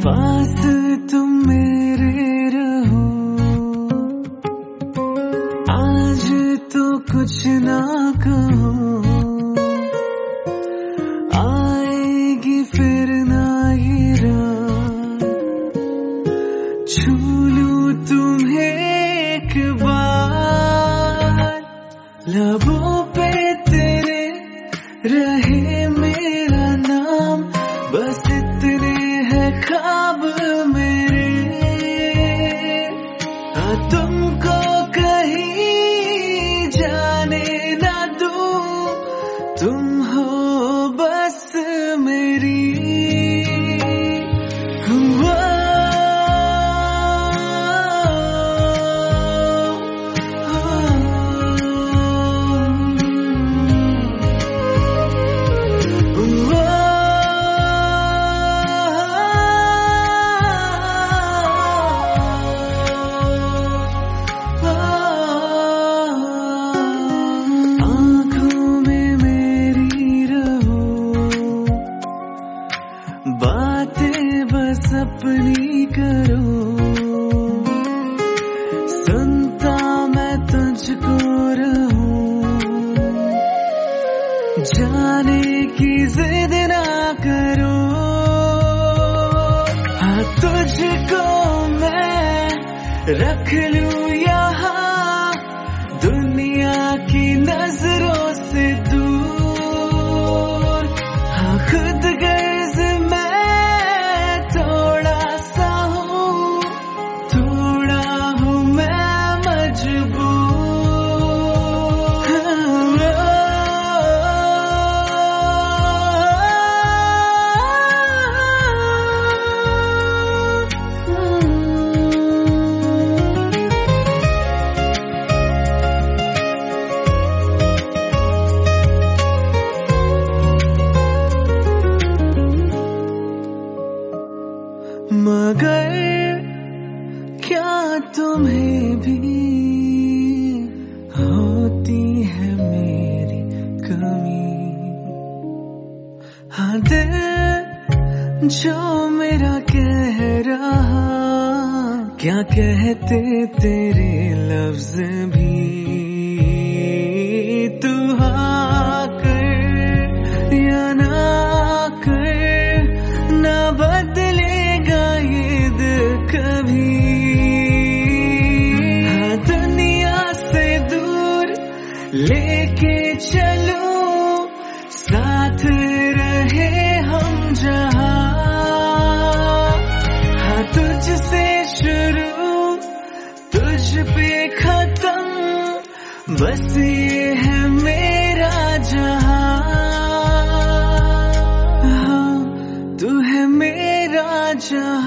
पास तुम मेरे रहो, आज तो कुछ ना कहो, आएगी फिर ना ये रात, छू लूं तुम्हें एक बार, लबों पे तेरे रहे मेरा नाम, बस इतने है ख्वाब मेरे, तुमको कहीं जाने ना दूं, तुम हो बस मेरी। बातें बस अपनी करो, सुनता मैं तुझको रहूं, जाने की जिद ना करो, हाँ तुझको मैं रख लूं यहाँ, दुनिया की नजरों से दूर, हाँ खुद गर्ज मगर क्या तुम्हें भी होती है मेरी कमी, हाँ दिल जो मेरा कह रहा, क्या कहते तेरे लफ्ज भी, तू हाँ कर या ना कर, ना बदलेगा ये दिल कभी, हाँ दुनिया से दूर लेके चलूं, साथ रहे हम जहां, हाँ तुझसे शुरू तुझ पे खत्म, बस ये है मेरा जहां, हाँ तू है मेरा जहां।